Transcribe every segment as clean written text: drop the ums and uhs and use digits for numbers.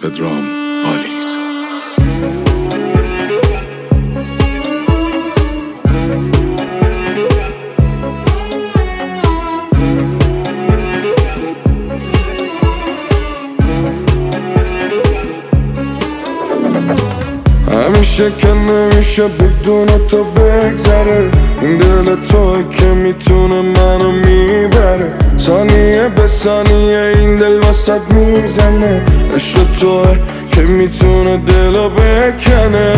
پدرام پالیز. همیشه که نمیشه بدون تو بگذره، این دل توی که میتونه منو میبره، ثانیه به ثانیه این دل واسط میزنه، عشق توی که میتونه دلو بکنه.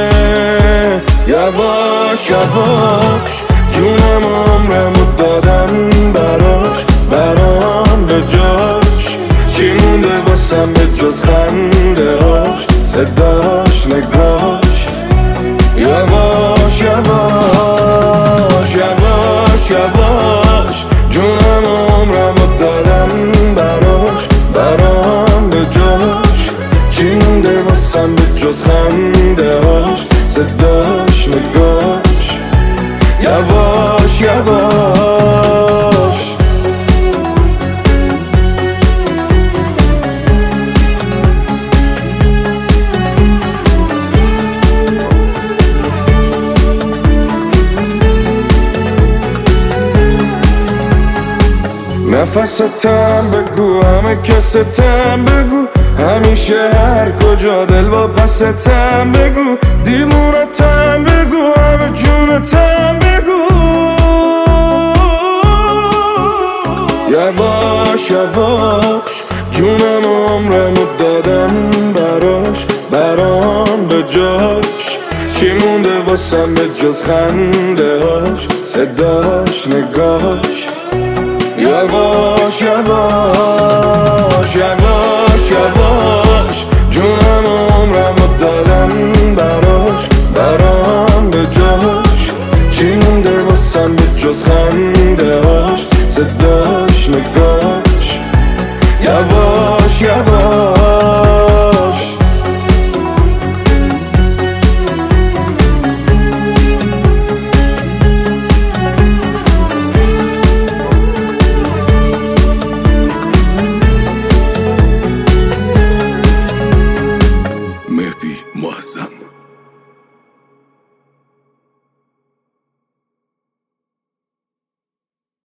یواش یواش جونم عمرمو دادم براش، برام به جاش چی مونده واسم به جز خنده هاش، صداش نگاش. یواش یواش یواش یواش جونم عمرمو دادم براش، برام به جاش چی مونده واسم به جز خنده هاش، صداش نگاش. یواش یواش نفستم بگو، همه کستم بگو، همیشه هر کجا دل و پستم بگو، دیوونتم بگو، همه جونتم بگو. یواش یواش جونم عمرمو دادم براش، برام به جاش چی مونده واسم به جز خنده هاش، صداش نگاش. یواش یواش یواش یواش جونم عمرمو دادم براش، برام به جاش چی مونده واسم به جز خنده هاش، صداش نگاش. یواش یواش